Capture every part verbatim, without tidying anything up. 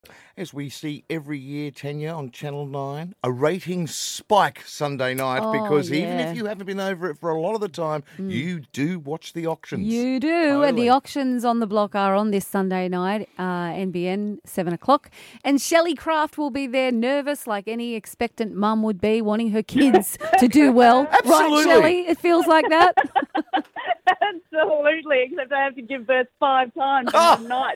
As we see every year, Tanya, on Channel nine, a ratings spike Sunday night Oh, because even yeah. if you haven't been over it for a lot of the time, you do watch the auctions. You do. Totally. And the auctions on the block are on this Sunday night, uh, N B N, seven o'clock. And Shelley Craft will be there, nervous like any expectant mum would be, wanting her kids to do well. Absolutely. Right, Shelley? It feels like that. Absolutely, except I have to give birth five times in Oh. one night.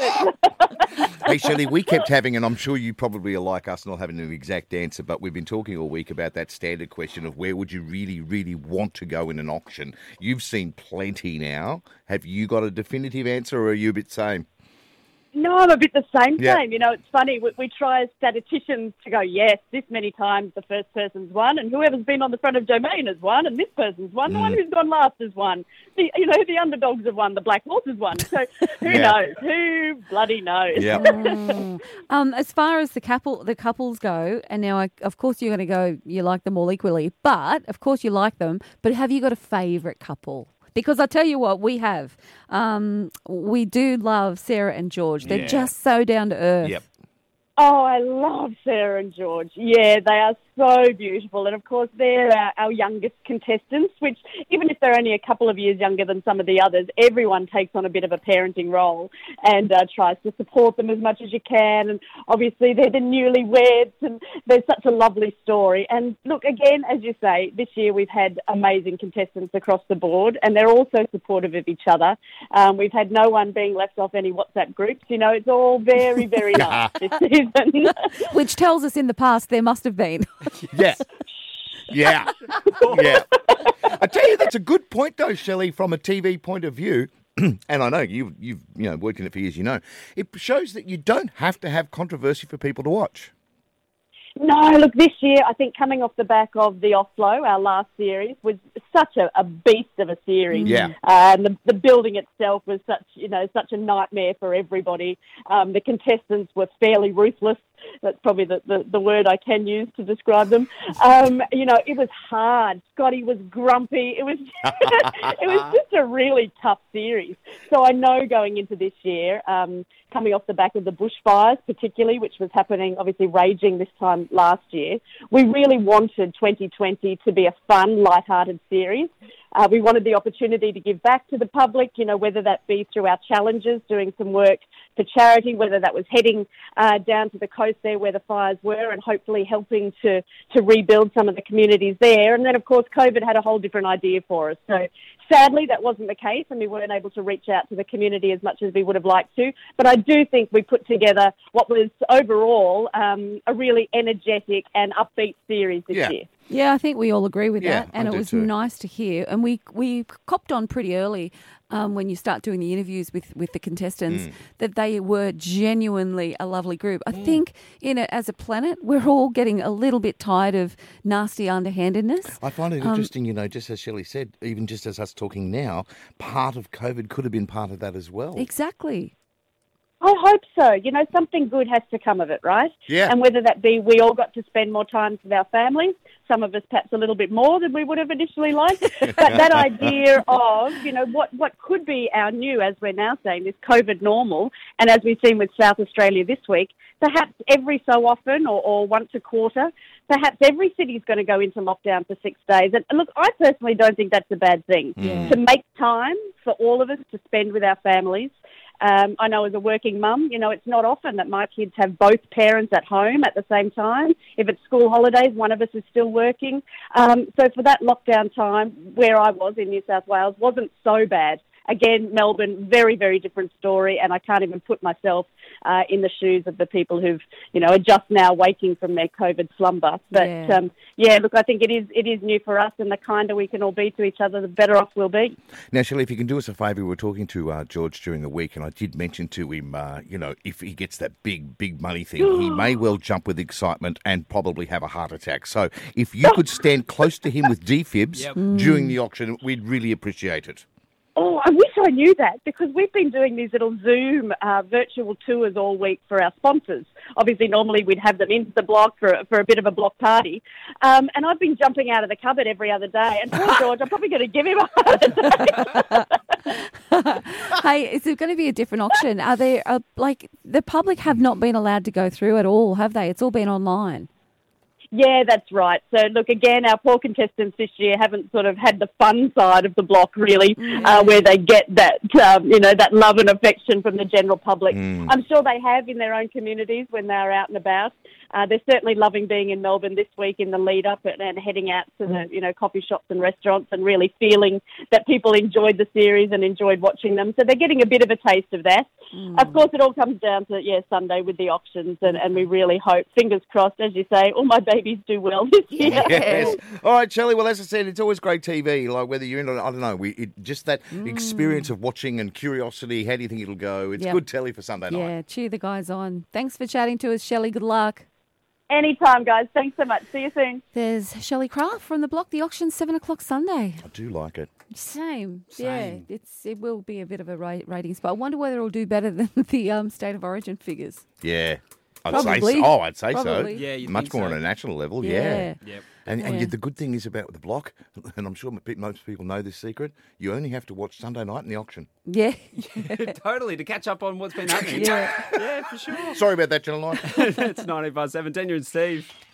Hey, Shelley, we kept having, and I'm sure you probably are like us, not having an exact answer, but we've been talking all week about that standard question of where would you really, really want to go in an auction. You've seen plenty now. Have you got a definitive answer, or are you a bit same? No, I'm a bit the same, Yeah. same. You know, it's funny. We, we try as statisticians to go, yes, this many times the first person's won, and whoever's been on the front of Domain has won, and this person's won. The one who's gone last has won. The, you know, the underdogs have won. The black horse has won. So who Yeah. knows? Who bloody knows? Yeah. Mm. Um, as far as the couple, the couples go, and now, I, of course, you're going to go, you like them all equally, but, of course, you like them, but have you got a favourite couple? Because I tell you what, we have. Um, we do love Sarah and George. They're Yeah. just so down to earth. Yep. Oh, I love Sarah and George. Yeah, they are so beautiful. And, of course, they're our, our youngest contestants, which even if they're only a couple of years younger than some of the others, everyone takes on a bit of a parenting role and uh, tries to support them as much as you can. And, obviously, they're the newlyweds, and there's such a lovely story. And, look, again, as you say, this year we've had amazing contestants across the board, and they're also supportive of each other. Um, we've had no one being left off any WhatsApp groups. You know, it's all very, very nice this season. Which tells us in the past there must have been. Yeah. Yeah. Yeah. I tell you, that's a good point, though, Shelley, from a T V point of view. And I know you've, you've you know, worked in it for years, you know. It shows that you don't have to have controversy for people to watch. No, look, this year, I think coming off the back of the Oslo, our last series, was such a, a beast of a series. Yeah. Uh, and the, the building itself was such, you know, such a nightmare for everybody. Um, the contestants were fairly ruthless. That's probably the, the, the word I can use to describe them. Um, you know, it was hard. Scotty was grumpy. It was it was just a really tough series. So I know going into this year, um, coming off the back of the bushfires particularly, which was happening, obviously raging this time last year, we really wanted twenty twenty to be a fun, light-hearted series. Uh, we wanted the opportunity to give back to the public, you know, whether that be through our challenges, doing some work for charity, whether that was heading uh, down to the coast there where the fires were and hopefully helping to, to rebuild some of the communities there. And then, of course, COVID had a whole different idea for us. So sadly, that wasn't the case, and we weren't able to reach out to the community as much as we would have liked to. But I do think we put together what was overall um, a really energetic and upbeat series this Yeah. year. Yeah, I think we all agree with Yeah, that. And I it do was too. nice to hear. And we we copped on pretty early um, when you start doing the interviews with, with the contestants Mm. that they were genuinely a lovely group. I think in a, as a planet, we're all getting a little bit tired of nasty underhandedness. I find it Um, interesting, you know, just as Shelley said, even just as us talking now, part of COVID could have been part of that as well. Exactly. I hope so. You know, something good has to come of it, right? Yeah. And whether that be we all got to spend more time with our families, some of us perhaps a little bit more than we would have initially liked. But that idea of, you know, what, what could be our new, as we're now saying, this COVID normal, and as we've seen with South Australia this week, perhaps every so often or, or once a quarter, perhaps every city's going to go into lockdown for six days. And, and look, I personally don't think that's a bad thing. Yeah. To make time for all of us to spend with our families. Um, I know as a working mum, you know, it's not often that my kids have both parents at home at the same time. If it's school holidays, one of us is still working. Um, so for that lockdown time, where I was in New South Wales, wasn't so bad. Again, Melbourne, very, very different story, and I can't even put myself uh, in the shoes of the people who've, you know, are just now waking from their COVID slumber. But, Yeah. yeah, um, yeah look, I think it is it is new for us, and the kinder we can all be to each other, the better off we'll be. Now, Shelley, if you can do us a favour, we were talking to uh, George during the week, and I did mention to him, uh, you know, if he gets that big, big money thing, he may well jump with excitement and probably have a heart attack. So if you could stand close to him with defibs Yep. during the auction, we'd really appreciate it. Oh, I wish I knew that, because we've been doing these little Zoom uh, virtual tours all week for our sponsors. Obviously, normally we'd have them into the block for, for a bit of a block party. Um, and I've been jumping out of the cupboard every other day. And poor George, I'm probably going to give him a heart attack. Hey, is it going to be a different auction? Are there, uh, like, the public have not been allowed to go through at all, have they? It's all been online. Yeah, that's right. So, look, again, our poor contestants this year haven't sort of had the fun side of the block, really, Mm. uh, where they get that, um, you know, that love and affection from the general public. Mm. I'm sure they have in their own communities when they're out and about. Uh, they're certainly loving being in Melbourne this week in the lead up and, and heading out to the, you know, coffee shops and restaurants and really feeling that people enjoyed the series and enjoyed watching them. So they're getting a bit of a taste of that. Mm. Of course, it all comes down to, yeah, Sunday with the auctions, and, and we really hope, fingers crossed, as you say, all my babies do well this year. Yes. All right, Shelley. Well, as I said, it's always great T V. Like whether you're in, I don't know, we it, just that experience of watching and curiosity. How do you think it'll go? It's Yep. good telly for Sunday night. Yeah, cheer the guys on. Thanks for chatting to us, Shelley. Good luck. Anytime, guys. Thanks so much. See you soon. There's Shelley Craft from the block. The auction's seven o'clock Sunday. I do like it. Same. Same. Yeah, it's it will be a bit of a ra- ratings, but I wonder whether it'll do better than the um, State of Origin figures. Yeah. I'd Probably. say so. Oh, I'd say Probably. so. Yeah, you'd Much think more so. on a national level. Yeah. Yeah. Yep. And, and Yeah. yet the good thing is about the block, and I'm sure m- most people know this secret, you only have to watch Sunday night in the auction. Yeah. Totally, to catch up on what's been happening. Yeah. Yeah, for sure. Sorry about that, Channel nine. It's ninety past seven. Daniel and Steve.